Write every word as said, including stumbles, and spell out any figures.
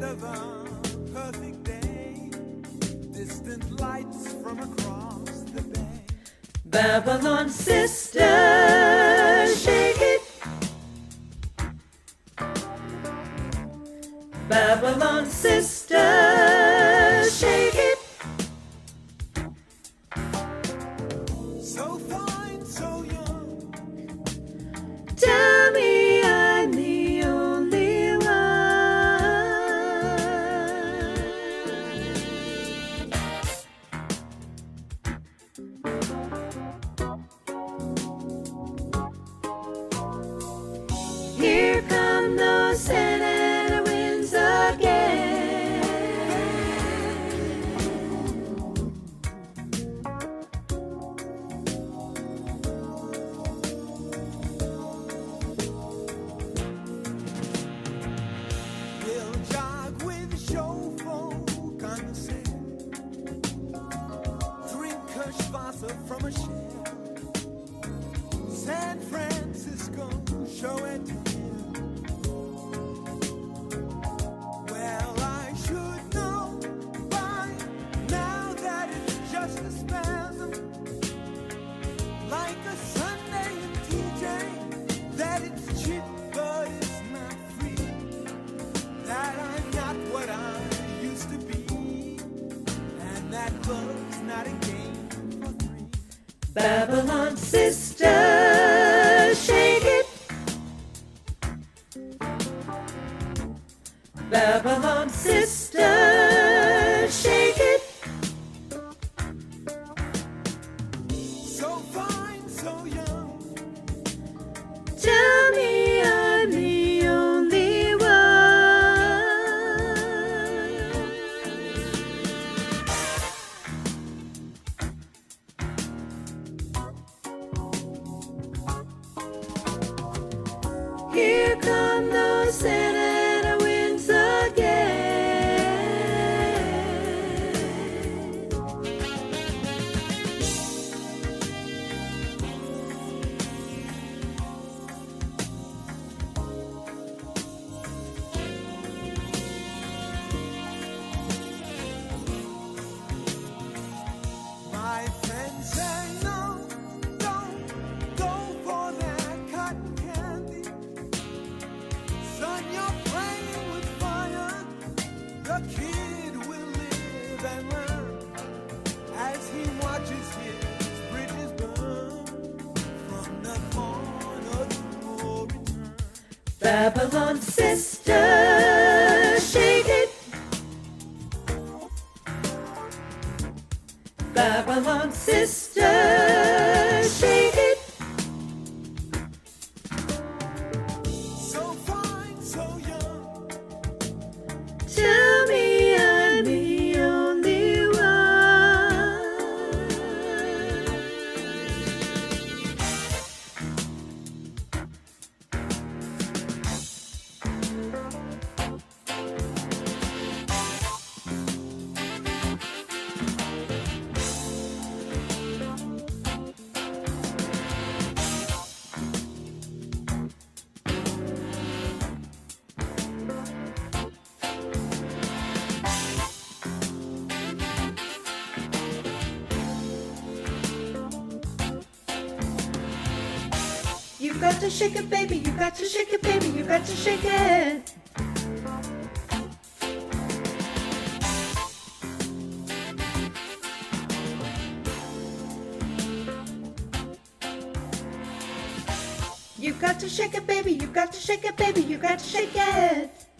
end of a perfect day, distant lights from across the bay. Babylon sister, shake it. Babylon sister, shake it. So fine, so young. Tell me I'm the only one. Here come those Santa Ana winds again. We'll jog with show folk on the set, drink Kirschwasser from a shell. San Francisco, show and tell. Well, I should know by now that it's just a spasm, like a Sunday in T J, that it's cheap but it's not free, that I'm not what I used to be, and that love's not a game for three. Babylon sister, shake it. Babylon sister, shake it. So fine, so young. Tell me I'm the only one. Here come those Santa Ana winds again. My friends say no, don't go for that cotton candy. Son, you're playing with fire. The kid will live and learn as he watches his bridges burn from the corner to no return. Babylon sister, shake it. Babylon sister, shake it. So fine, so young. Tell me I'm the only one. You got to shake it, baby. You got to shake it, baby. You got to shake it. You got to shake it, baby. You got to shake it, baby. You got to shake it.